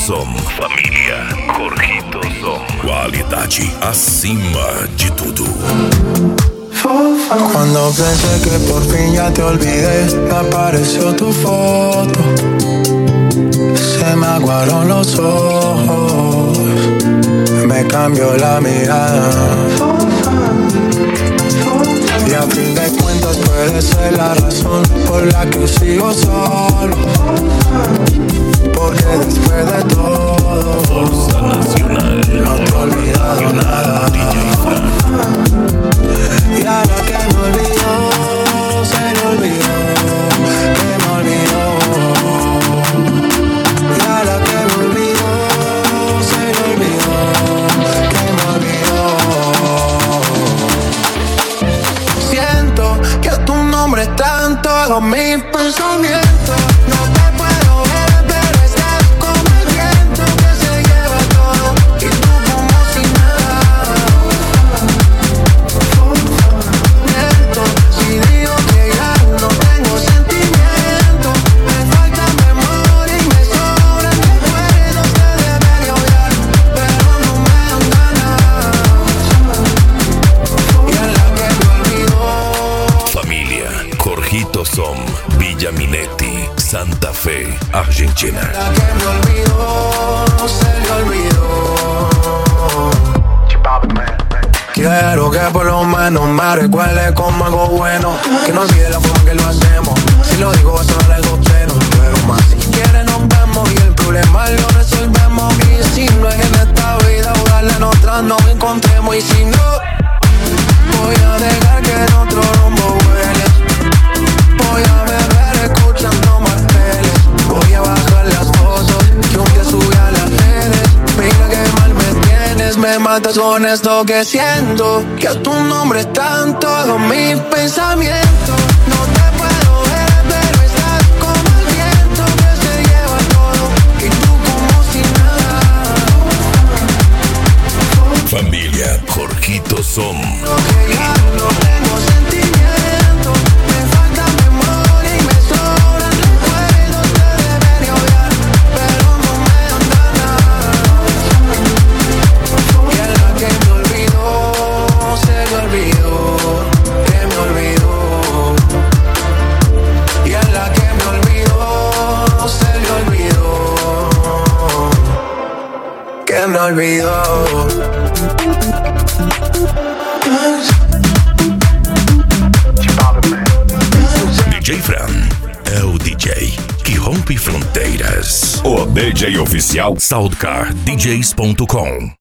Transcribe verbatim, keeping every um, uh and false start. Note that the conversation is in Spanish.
Som. Família Jorgito Som. Qualidade acima de tudo. Cuando pensé que por fin ya te olvidé, me apareció tu foto. Se me aguaron los ojos, me cambió la mirada. Y a fin de cuentas puede ser la razón por la que sigo solo. Porque después de todo, Fuerza Nacional. no te he olvidado nada. Y ahora que me olvidó, se me olvidó, que me olvidó. Y ahora que me olvidó, se me olvidó, que me olvidó. Siento que tu nombre está en todos mis pensamientos. No te puedo ver, pero estás como el viento que se lleva todo. Y tú como si nada. Si digo que ya no tengo sentimiento, me falta memoria y me sobran recuerdos que debería odiar, pero no me dan ganas. Y en la que me olvidó. Familia Jorgito Som. Villa Minetti, Santa Fe, Argentina. La que me olvidó, se le olvidó. Quiero que por lo menos me recuerde como algo bueno, que no olvide la forma que lo hacemos. Si lo digo va a sonar algo obsceno, pero más si quiere nos vemos y el problema lo resolvemos. Y si no es en esta vida, ojalá en otra nos encontremos. Y si no, voy a dejar que en otro rumbo vuele. Voy a beber escuchando marteles. Voy a bajar las fotos que un día subí a las redes. Mira que mal me tienes, me matas con esto que siento. Que tu nombre está en todos mis pensamientos. No te puedo ver, pero estás como el viento que se lleva todo. Y tú como si nada. Familia Jorgito Som. Lo que ya no tengo sentimiento, me falta memoria y me sobran recuerdos que debería odiar, pero no me dan ganas. Y en la que me olvidó, se me olvidó, que me olvidó. Y en la que me olvidó, se me olvidó, que me olvidó. D J Fran é o D J que rompe fronteiras. O D J oficial Soundcar D Js ponto com.